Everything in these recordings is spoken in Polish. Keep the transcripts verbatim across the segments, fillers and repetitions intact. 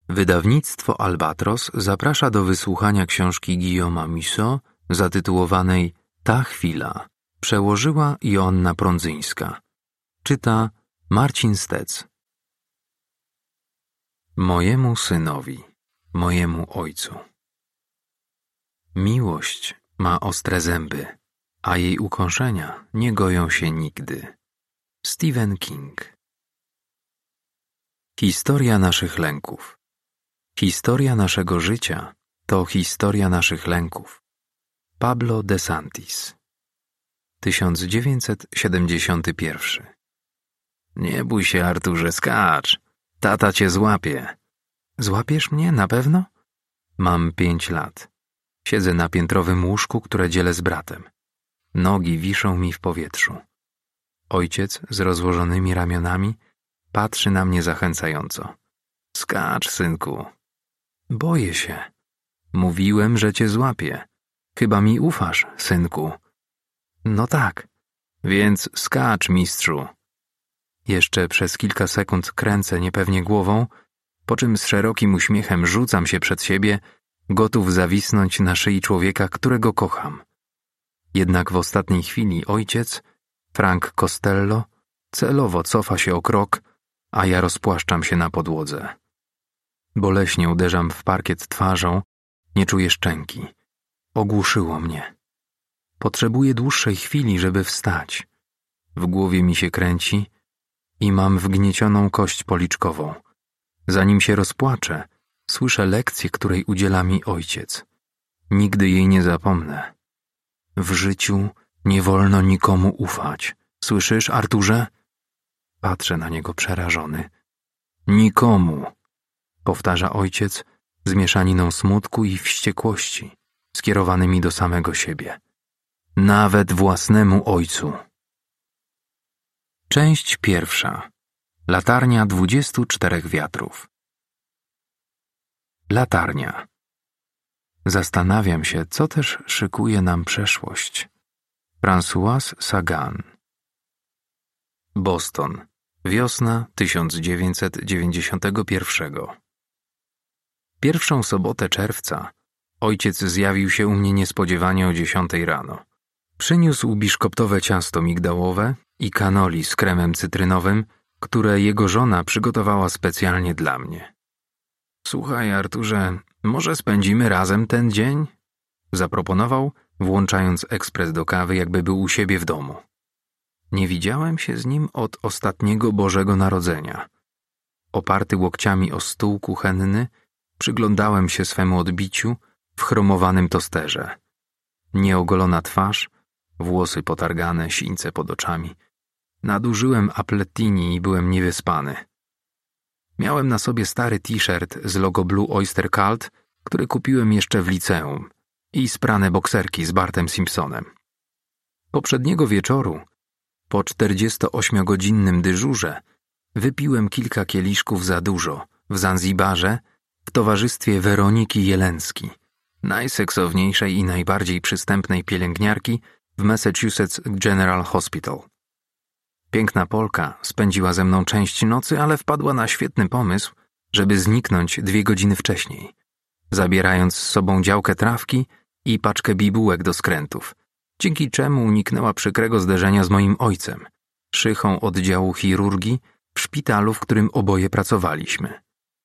Wydawnictwo Albatros zaprasza do wysłuchania książki Guillauma Musso zatytułowanej Ta chwila. Przełożyła Joanna Prądzyńska. Czyta Marcin Stec. Mojemu synowi, mojemu ojcu. Miłość ma ostre zęby, a jej ukąszenia nie goją się nigdy. Stephen King. Historia naszych lęków. Historia naszego życia to historia naszych lęków. Pablo de Santis. tysiąc dziewięćset siedemdziesiąty pierwszy. Nie bój się, Arturze, skacz. Tata cię złapie. Złapiesz mnie na pewno? Mam pięć lat. Siedzę na piętrowym łóżku, które dzielę z bratem. Nogi wiszą mi w powietrzu. Ojciec z rozłożonymi ramionami patrzy na mnie zachęcająco. Skacz, synku. Boję się. Mówiłem, że cię złapię. Chyba mi ufasz, synku. No tak. Więc skacz, mistrzu. Jeszcze przez kilka sekund kręcę niepewnie głową, po czym z szerokim uśmiechem rzucam się przed siebie, gotów zawisnąć na szyi człowieka, którego kocham. Jednak w ostatniej chwili ojciec, Frank Costello, celowo cofa się o krok, a ja rozpłaszczam się na podłodze. Boleśnie uderzam w parkiet twarzą, nie czuję szczęki. Ogłuszyło mnie. Potrzebuję dłuższej chwili, żeby wstać. W głowie mi się kręci i mam wgniecioną kość policzkową. Zanim się rozpłaczę, słyszę lekcję, której udziela mi ojciec. Nigdy jej nie zapomnę. W życiu nie wolno nikomu ufać. Słyszysz, Arturze? Patrzę na niego przerażony. Nikomu, powtarza ojciec z mieszaniną smutku i wściekłości, skierowanymi do samego siebie. Nawet własnemu ojcu. Część pierwsza. Latarnia dwudziestu czterech wiatrów. Latarnia. Zastanawiam się, co też szykuje nam przeszłość. François Sagan. Boston. Wiosna tysiąc dziewięćset dziewięćdziesiątego pierwszego. Pierwszą sobotę czerwca ojciec zjawił się u mnie niespodziewanie o dziesiątej rano. Przyniósł biszkoptowe ciasto migdałowe i cannoli z kremem cytrynowym, które jego żona przygotowała specjalnie dla mnie. Słuchaj, Arturze, może spędzimy razem ten dzień? Zaproponował, włączając ekspres do kawy, jakby był u siebie w domu. Nie widziałem się z nim od ostatniego Bożego Narodzenia. Oparty łokciami o stół kuchenny, przyglądałem się swemu odbiciu w chromowanym tosterze. Nieogolona twarz, włosy potargane, sińce pod oczami. Nadużyłem apletini i byłem niewyspany. Miałem na sobie stary t-shirt z logo Blue Oyster Cult, który kupiłem jeszcze w liceum, i sprane bokserki z Bartem Simpsonem. Poprzedniego wieczoru, po czterdziestoośmiogodzinnym dyżurze, wypiłem kilka kieliszków za dużo w Zanzibarze w towarzystwie Weroniki Jelenski, najseksowniejszej i najbardziej przystępnej pielęgniarki w Massachusetts General Hospital. Piękna Polka spędziła ze mną część nocy, ale wpadła na świetny pomysł, żeby zniknąć dwie godziny wcześniej, zabierając z sobą działkę trawki i paczkę bibułek do skrętów, dzięki czemu uniknęła przykrego zderzenia z moim ojcem, szychą oddziału chirurgii w szpitalu, w którym oboje pracowaliśmy.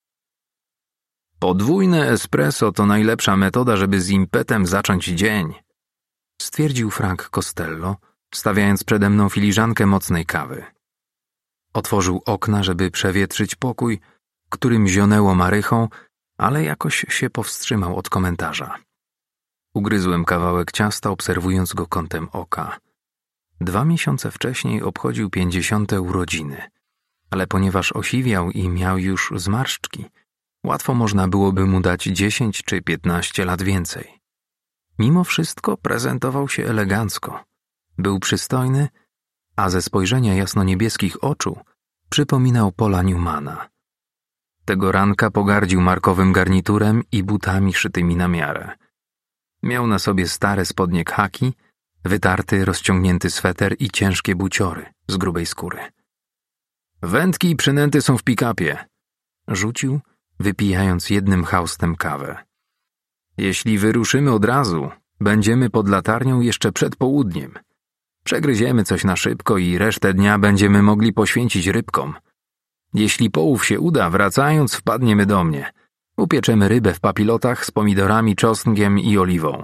Podwójne espresso to najlepsza metoda, żeby z impetem zacząć dzień, stwierdził Frank Costello, stawiając przede mną filiżankę mocnej kawy. Otworzył okna, żeby przewietrzyć pokój, którym zionęło marychą, ale jakoś się powstrzymał od komentarza. Ugryzłem kawałek ciasta, obserwując go kątem oka. Dwa miesiące wcześniej obchodził pięćdziesiąte urodziny, ale ponieważ osiwiał i miał już zmarszczki, łatwo można byłoby mu dać dziesięć czy piętnaście lat więcej. Mimo wszystko prezentował się elegancko. Był przystojny, a ze spojrzenia jasno-niebieskich oczu przypominał Paula Newmana. Tego ranka pogardził markowym garniturem i butami szytymi na miarę. Miał na sobie stare spodnie khaki, wytarty, rozciągnięty sweter i ciężkie buciory z grubej skóry. Wędki i przynęty są w pick-upie, rzucił, wypijając jednym haustem kawę. Jeśli wyruszymy od razu, będziemy pod latarnią jeszcze przed południem. Przegryziemy coś na szybko i resztę dnia będziemy mogli poświęcić rybkom. Jeśli połów się uda, wracając wpadniemy do mnie. Upieczemy rybę w papilotach z pomidorami, czosnkiem i oliwą.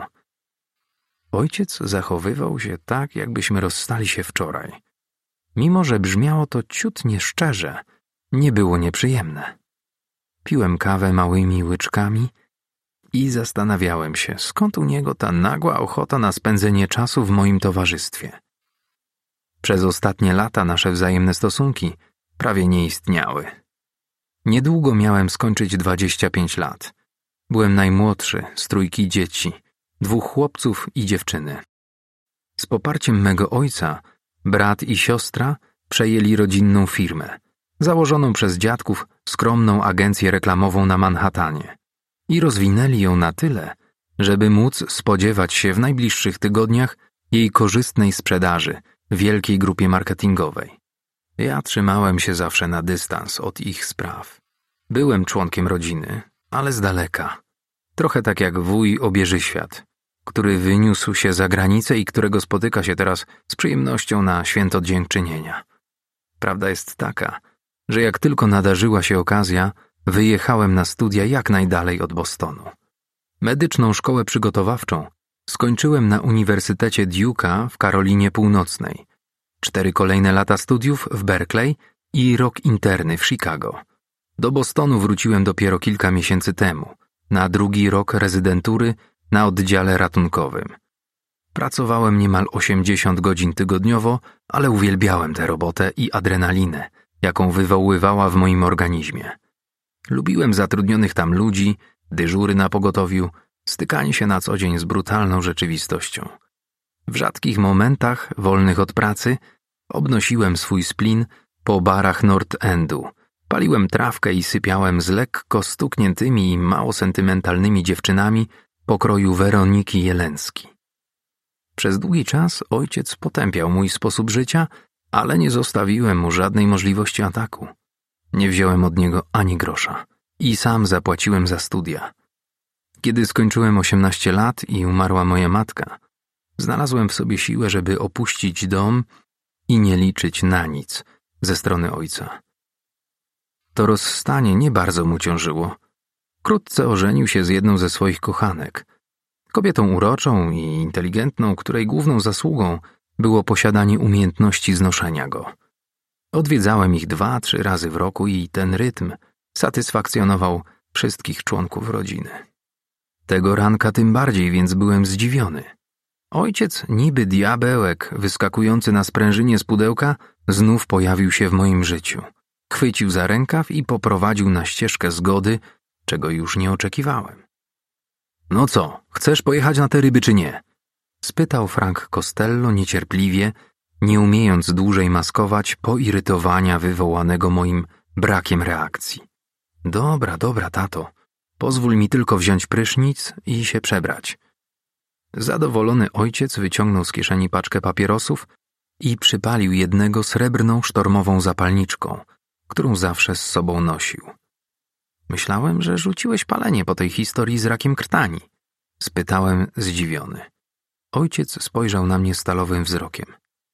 Ojciec zachowywał się tak, jakbyśmy rozstali się wczoraj. Mimo że brzmiało to ciut nieszczerze, nie było nieprzyjemne. Piłem kawę małymi łyczkami i zastanawiałem się, skąd u niego ta nagła ochota na spędzenie czasu w moim towarzystwie. Przez ostatnie lata nasze wzajemne stosunki prawie nie istniały. Niedługo miałem skończyć dwadzieścia pięć lat. Byłem najmłodszy z trójki dzieci, dwóch chłopców i dziewczyny. Z poparciem mego ojca brat i siostra przejęli rodzinną firmę, założoną przez dziadków skromną agencję reklamową na Manhattanie i rozwinęli ją na tyle, żeby móc spodziewać się w najbliższych tygodniach jej korzystnej sprzedaży wielkiej grupie marketingowej. Ja trzymałem się zawsze na dystans od ich spraw. Byłem członkiem rodziny, ale z daleka. Trochę tak jak wuj Obieżyświat, który wyniósł się za granicę i którego spotyka się teraz z przyjemnością na święto dziękczynienia. Prawda jest taka, że jak tylko nadarzyła się okazja, wyjechałem na studia jak najdalej od Bostonu. Medyczną szkołę przygotowawczą skończyłem na Uniwersytecie Duke'a w Karolinie Północnej, cztery kolejne lata studiów w Berkeley i rok interny w Chicago. Do Bostonu wróciłem dopiero kilka miesięcy temu, na drugi rok rezydentury na oddziale ratunkowym. Pracowałem niemal osiemdziesiąt godzin tygodniowo, ale uwielbiałem tę robotę i adrenalinę, jaką wywoływała w moim organizmie. Lubiłem zatrudnionych tam ludzi, dyżury na pogotowiu, stykanie się na co dzień z brutalną rzeczywistością. W rzadkich momentach, wolnych od pracy, obnosiłem swój splin po barach North Endu, paliłem trawkę i sypiałem z lekko stukniętymi i mało sentymentalnymi dziewczynami pokroju Weroniki Jelenski. Przez długi czas ojciec potępiał mój sposób życia, ale nie zostawiłem mu żadnej możliwości ataku. Nie wziąłem od niego ani grosza i sam zapłaciłem za studia. Kiedy skończyłem osiemnaście lat i umarła moja matka, znalazłem w sobie siłę, żeby opuścić dom i nie liczyć na nic ze strony ojca. To rozstanie nie bardzo mu ciążyło. Wkrótce ożenił się z jedną ze swoich kochanek, kobietą uroczą i inteligentną, której główną zasługą było posiadanie umiejętności znoszenia go. Odwiedzałem ich dwa, trzy razy w roku i ten rytm satysfakcjonował wszystkich członków rodziny. Tego ranka tym bardziej, więc byłem zdziwiony. Ojciec, niby diabełek wyskakujący na sprężynie z pudełka, znów pojawił się w moim życiu. Chwycił za rękaw i poprowadził na ścieżkę zgody, czego już nie oczekiwałem. No co, chcesz pojechać na te ryby czy nie? Spytał Frank Costello niecierpliwie, nie umiejąc dłużej maskować poirytowania wywołanego moim brakiem reakcji. Dobra, dobra, tato. Pozwól mi tylko wziąć prysznic i się przebrać. Zadowolony ojciec wyciągnął z kieszeni paczkę papierosów i przypalił jednego srebrną sztormową zapalniczką, którą zawsze z sobą nosił. Myślałem, że rzuciłeś palenie po tej historii z rakiem krtani. Spytałem zdziwiony. Ojciec spojrzał na mnie stalowym wzrokiem.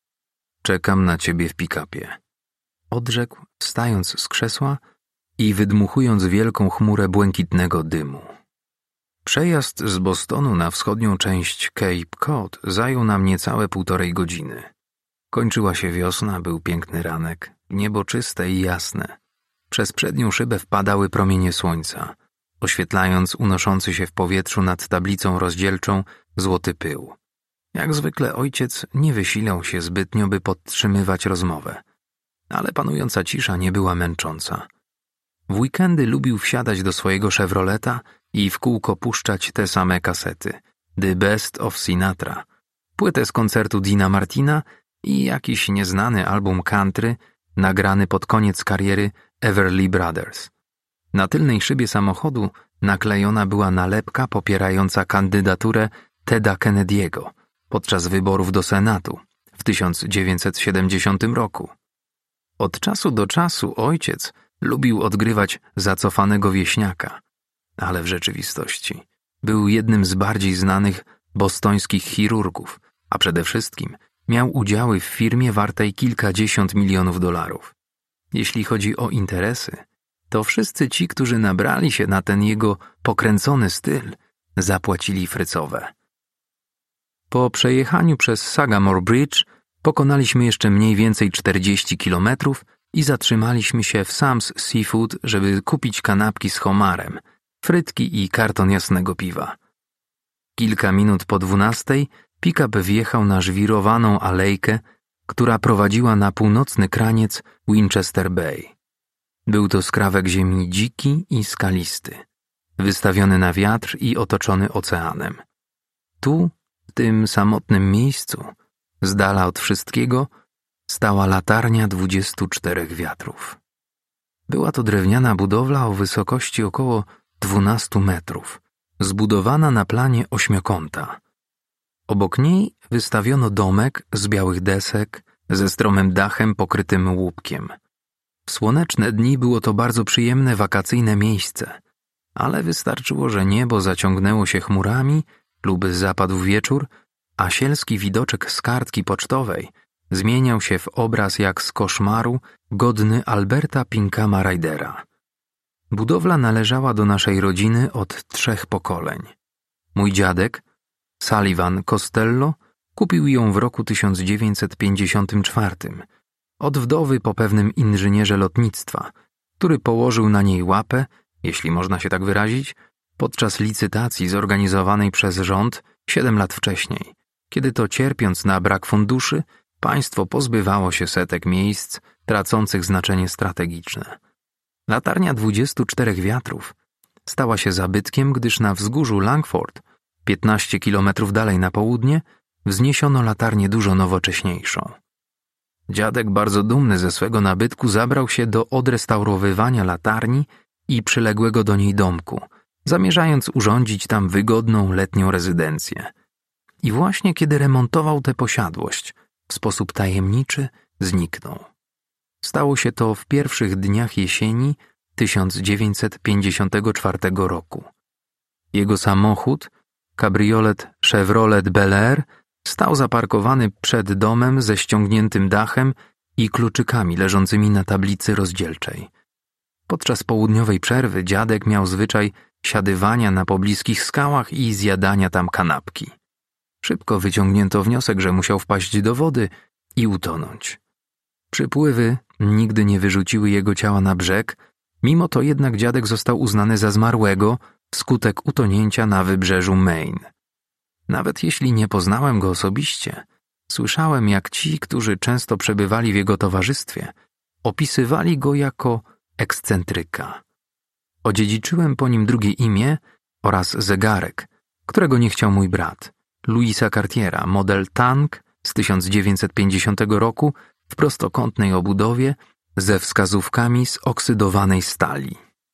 Czekam na ciebie w pick-upie. Odrzekł, wstając z krzesła i wydmuchując wielką chmurę błękitnego dymu. Przejazd z Bostonu na wschodnią część Cape Cod zajął nam niecałe półtorej godziny. Kończyła się wiosna, był piękny ranek, niebo czyste i jasne. Przez przednią szybę wpadały promienie słońca, oświetlając unoszący się w powietrzu nad tablicą rozdzielczą złoty pył. Jak zwykle ojciec nie wysilał się zbytnio, by podtrzymywać rozmowę, ale panująca cisza nie była męcząca. W weekendy lubił wsiadać do swojego Chevroleta i w kółko puszczać te same kasety, The Best of Sinatra, płytę z koncertu Deana Martina i jakiś nieznany album country nagrany pod koniec kariery Everly Brothers. Na tylnej szybie samochodu naklejona była nalepka popierająca kandydaturę Teda Kennedy'ego podczas wyborów do Senatu w tysiąc dziewięćset siedemdziesiątym roku. Od czasu do czasu ojciec Lubił odgrywać zacofanego wieśniaka, ale w rzeczywistości był jednym z bardziej znanych bostońskich chirurgów, a przede wszystkim miał udziały w firmie wartej kilkadziesiąt milionów dolarów. Jeśli chodzi o interesy, to wszyscy ci, którzy nabrali się na ten jego pokręcony styl, zapłacili frycowe. Po przejechaniu przez Sagamore Bridge pokonaliśmy jeszcze mniej więcej czterdzieści kilometrów i zatrzymaliśmy się w Sam's Seafood, żeby kupić kanapki z homarem, frytki i karton jasnego piwa. Kilka minut po dwunastej pick-up wjechał na żwirowaną alejkę, która prowadziła na północny kraniec Winchester Bay. Był to skrawek ziemi dziki i skalisty, wystawiony na wiatr i otoczony oceanem. Tu, w tym samotnym miejscu, z dala od wszystkiego, stała latarnia dwudziestu czterech wiatrów. Była to drewniana budowla o wysokości około dwunastu metrów, zbudowana na planie ośmiokąta. Obok niej wystawiono domek z białych desek ze stromym dachem pokrytym łupkiem. W słoneczne dni było to bardzo przyjemne wakacyjne miejsce, ale wystarczyło, że niebo zaciągnęło się chmurami lub zapadł wieczór, a sielski widoczek z kartki pocztowej zmieniał się w obraz jak z koszmaru godny Alberta Pinkhama Rydera. Budowla należała do naszej rodziny od trzech pokoleń. Mój dziadek, Sullivan Costello, kupił ją w roku tysiąc dziewięćset pięćdziesiątym czwartym od wdowy po pewnym inżynierze lotnictwa, który położył na niej łapę, jeśli można się tak wyrazić, podczas licytacji zorganizowanej przez rząd siedem lat wcześniej, kiedy to cierpiąc na brak funduszy, państwo pozbywało się setek miejsc tracących znaczenie strategiczne. Latarnia dwudziestu czterech wiatrów stała się zabytkiem, gdyż na wzgórzu Langford, piętnaście kilometrów dalej na południe, wzniesiono latarnię dużo nowocześniejszą. Dziadek, bardzo dumny ze swego nabytku, zabrał się do odrestaurowywania latarni i przyległego do niej domku, zamierzając urządzić tam wygodną letnią rezydencję. I właśnie kiedy remontował tę posiadłość, w sposób tajemniczy zniknął. Stało się to w pierwszych dniach jesieni tysiąc dziewięćset pięćdziesiątego czwartego roku. Jego samochód, kabriolet Chevrolet Bel Air, stał zaparkowany przed domem ze ściągniętym dachem i kluczykami leżącymi na tablicy rozdzielczej. Podczas południowej przerwy dziadek miał zwyczaj siadywania na pobliskich skałach i zjadania tam kanapki. Szybko wyciągnięto wniosek, że musiał wpaść do wody i utonąć. Przypływy nigdy nie wyrzuciły jego ciała na brzeg, mimo to jednak dziadek został uznany za zmarłego wskutek utonięcia na wybrzeżu Maine. Nawet jeśli nie poznałem go osobiście, słyszałem, jak ci, którzy często przebywali w jego towarzystwie, opisywali go jako ekscentryka. Odziedziczyłem po nim drugie imię oraz zegarek, którego nie chciał mój brat, Louisa Cartiera, model Tank z tysiąc dziewięćset pięćdziesiątego roku w prostokątnej obudowie ze wskazówkami z oksydowanej stali.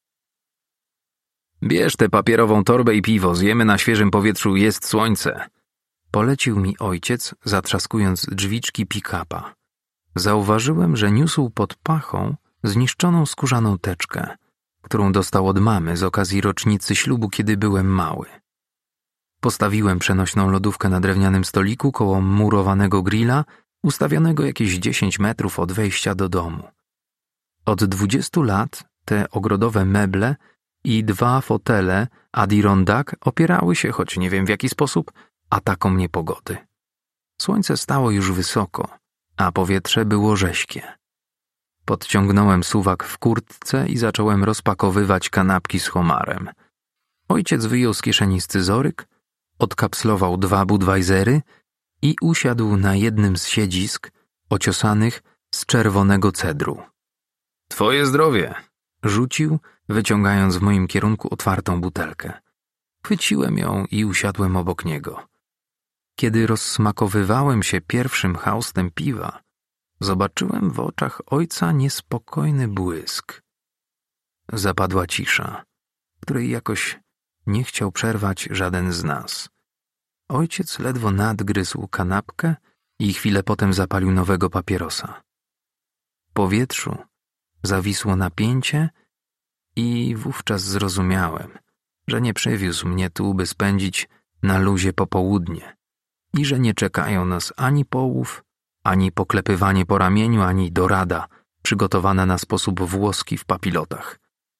Bierz tę papierową torbę i piwo, zjemy na świeżym powietrzu, jest słońce. Polecił mi ojciec, zatrzaskując drzwiczki pick-upa. Zauważyłem, że niósł pod pachą zniszczoną skórzaną teczkę, którą dostał od mamy z okazji rocznicy ślubu, kiedy byłem mały. Postawiłem przenośną lodówkę na drewnianym stoliku koło murowanego grilla, ustawionego jakieś dziesięć metrów od wejścia do domu. Od dwudziestu lat te ogrodowe meble i dwa fotele Adirondack opierały się, choć nie wiem w jaki sposób, atakom niepogody. Słońce stało już wysoko, a powietrze było rześkie. Podciągnąłem suwak w kurtce i zacząłem rozpakowywać kanapki z homarem. Ojciec wyjął z kieszeni scyzoryk, odkapslował dwa Budweisery i usiadł na jednym z siedzisk ociosanych z czerwonego cedru. Twoje zdrowie! Rzucił, wyciągając w moim kierunku otwartą butelkę. Chwyciłem ją i usiadłem obok niego. Kiedy rozsmakowywałem się pierwszym haustem piwa, zobaczyłem w oczach ojca niespokojny błysk. Zapadła cisza, której jakoś nie chciał przerwać żaden z nas. Ojciec ledwo nadgryzł kanapkę i chwilę potem zapalił nowego papierosa. W powietrzu zawisło napięcie i wówczas zrozumiałem, że nie przywiózł mnie tu, by spędzić na luzie popołudnie i że nie czekają nas ani połów, ani poklepywanie po ramieniu, ani dorada przygotowana na sposób włoski w papilotach.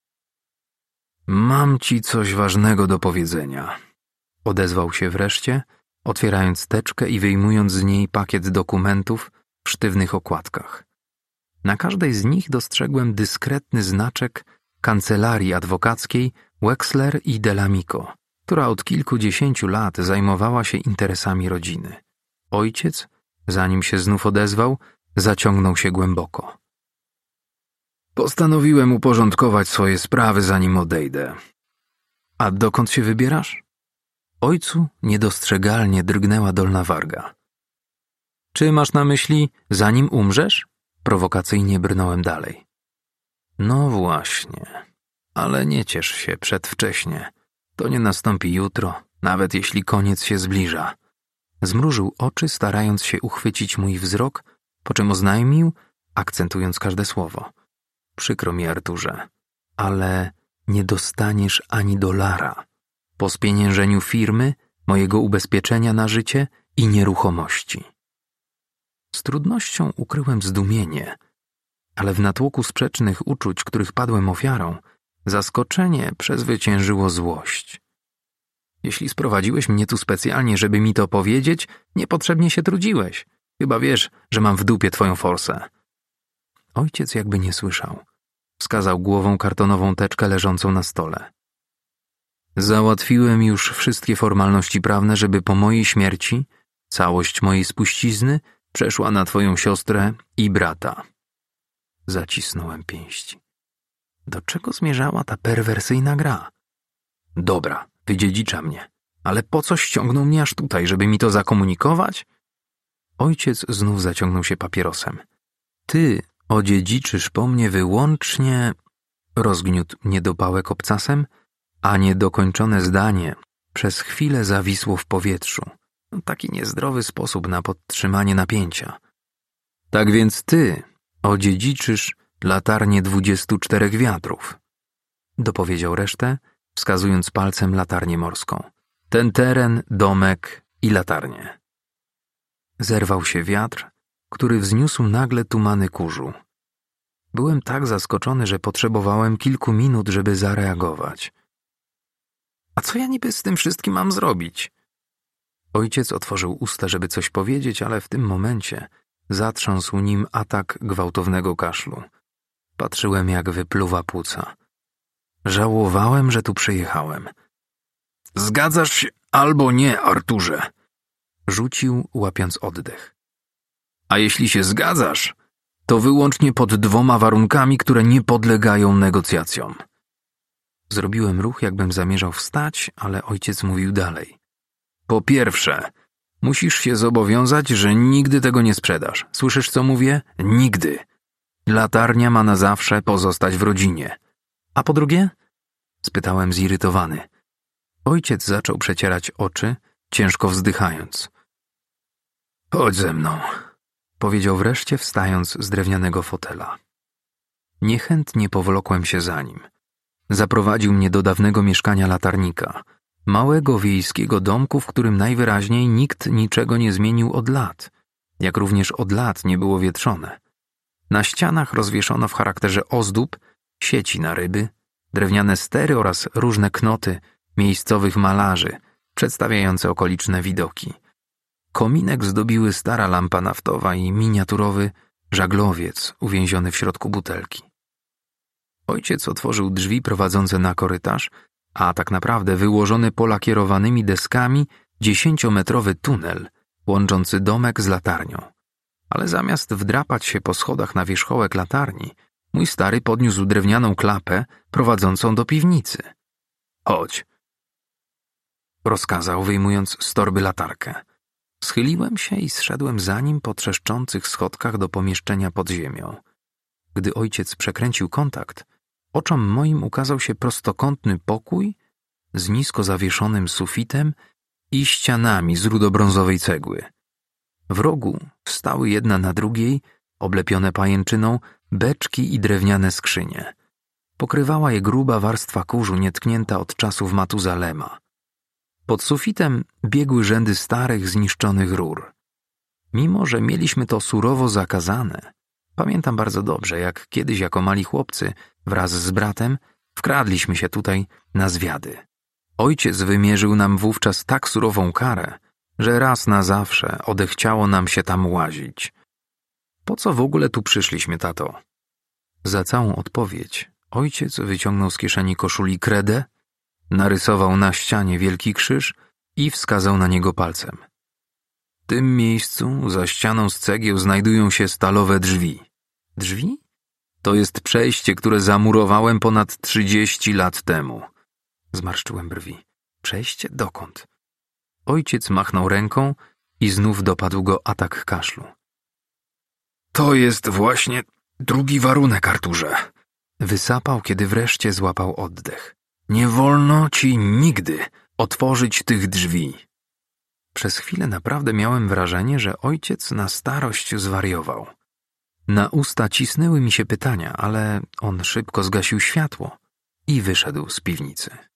Mam ci coś ważnego do powiedzenia. Odezwał się wreszcie, otwierając teczkę i wyjmując z niej pakiet dokumentów w sztywnych okładkach. Na każdej z nich dostrzegłem dyskretny znaczek kancelarii adwokackiej Wexler i Delamico, która od kilkudziesięciu lat zajmowała się interesami rodziny. Ojciec, zanim się znów odezwał, zaciągnął się głęboko. Postanowiłem uporządkować swoje sprawy, zanim odejdę. A dokąd się wybierasz? Ojcu niedostrzegalnie drgnęła dolna warga. Czy masz na myśli, zanim umrzesz? Prowokacyjnie brnąłem dalej. No właśnie, ale nie ciesz się przedwcześnie. To nie nastąpi jutro, nawet jeśli koniec się zbliża. Zmrużył oczy, starając się uchwycić mój wzrok, po czym oznajmił, akcentując każde słowo. Przykro mi, Arturze, ale nie dostaniesz ani dolara po spieniężeniu firmy, mojego ubezpieczenia na życie i nieruchomości. Z trudnością ukryłem zdumienie, ale w natłoku sprzecznych uczuć, których padłem ofiarą, zaskoczenie przezwyciężyło złość. Jeśli sprowadziłeś mnie tu specjalnie, żeby mi to powiedzieć, niepotrzebnie się trudziłeś. Chyba wiesz, że mam w dupie twoją forsę. Ojciec jakby nie słyszał. Wskazał głową kartonową teczkę leżącą na stole. Załatwiłem już wszystkie formalności prawne, żeby po mojej śmierci całość mojej spuścizny przeszła na twoją siostrę i brata. Zacisnąłem pięści. Do czego zmierzała ta perwersyjna gra? Dobra, wydziedzicza mnie, ale po co ściągnął mnie aż tutaj, żeby mi to zakomunikować? Ojciec znów zaciągnął się papierosem. Ty odziedziczysz po mnie wyłącznie, rozgniótł niedopałek obcasem, a niedokończone zdanie przez chwilę zawisło w powietrzu. Taki niezdrowy sposób na podtrzymanie napięcia. Tak więc ty odziedziczysz latarnię dwudziestu czterech wiatrów. Dopowiedział resztę, wskazując palcem latarnię morską. Ten teren, domek i latarnię. Zerwał się wiatr, który wzniósł nagle tumany kurzu. Byłem tak zaskoczony, że potrzebowałem kilku minut, żeby zareagować. A co ja niby z tym wszystkim mam zrobić? Ojciec otworzył usta, żeby coś powiedzieć, ale w tym momencie zatrząsł nim atak gwałtownego kaszlu. Patrzyłem, jak wypluwa płuca. Żałowałem, że tu przyjechałem. Zgadzasz się albo nie, Arturze? Rzucił, łapiąc oddech. A jeśli się zgadzasz, to wyłącznie pod dwoma warunkami, które nie podlegają negocjacjom. Zrobiłem ruch, jakbym zamierzał wstać, ale ojciec mówił dalej. Po pierwsze, musisz się zobowiązać, że nigdy tego nie sprzedasz. Słyszysz, co mówię? Nigdy. Latarnia ma na zawsze pozostać w rodzinie. A po drugie? Spytałem zirytowany. Ojciec zaczął przecierać oczy, ciężko wzdychając. Chodź ze mną, powiedział wreszcie, wstając z drewnianego fotela. Niechętnie powlokłem się za nim. Zaprowadził mnie do dawnego mieszkania latarnika, małego wiejskiego domku, w którym najwyraźniej nikt niczego nie zmienił od lat, jak również od lat nie było wietrzone. Na ścianach rozwieszono w charakterze ozdób sieci na ryby, drewniane stery oraz różne knoty miejscowych malarzy, przedstawiające okoliczne widoki. Kominek zdobiły stara lampa naftowa i miniaturowy żaglowiec uwięziony w środku butelki. Ojciec otworzył drzwi prowadzące na korytarz, a tak naprawdę wyłożony polakierowanymi deskami dziesięciometrowy tunel łączący domek z latarnią. Ale zamiast wdrapać się po schodach na wierzchołek latarni, mój stary podniósł drewnianą klapę prowadzącą do piwnicy. Chodź, rozkazał, wyjmując z torby latarkę. Schyliłem się i zszedłem za nim po trzeszczących schodkach do pomieszczenia pod ziemią. Gdy ojciec przekręcił kontakt, oczom moim ukazał się prostokątny pokój z nisko zawieszonym sufitem i ścianami z rudobrązowej cegły. W rogu stały jedna na drugiej, oblepione pajęczyną, beczki i drewniane skrzynie. Pokrywała je gruba warstwa kurzu nietknięta od czasów Matuzalema. Pod sufitem biegły rzędy starych, zniszczonych rur. Mimo że mieliśmy to surowo zakazane, pamiętam bardzo dobrze, jak kiedyś jako mali chłopcy wraz z bratem wkradliśmy się tutaj na zwiady. Ojciec wymierzył nam wówczas tak surową karę, że raz na zawsze odechciało nam się tam łazić. Po co w ogóle tu przyszliśmy, tato? Za całą odpowiedź ojciec wyciągnął z kieszeni koszuli kredę, narysował na ścianie wielki krzyż i wskazał na niego palcem. W tym miejscu, za ścianą z cegieł, znajdują się stalowe drzwi. Drzwi? To jest przejście, które zamurowałem ponad trzydzieści lat temu. Zmarszczyłem brwi. Przejście? Dokąd? Ojciec machnął ręką i znów dopadł go atak kaszlu. To jest właśnie drugi warunek, Arturze. Wysapał, kiedy wreszcie złapał oddech. Nie wolno ci nigdy otworzyć tych drzwi. Przez chwilę naprawdę miałem wrażenie, że ojciec na starość zwariował. Na usta cisnęły mi się pytania, ale on szybko zgasił światło i wyszedł z piwnicy.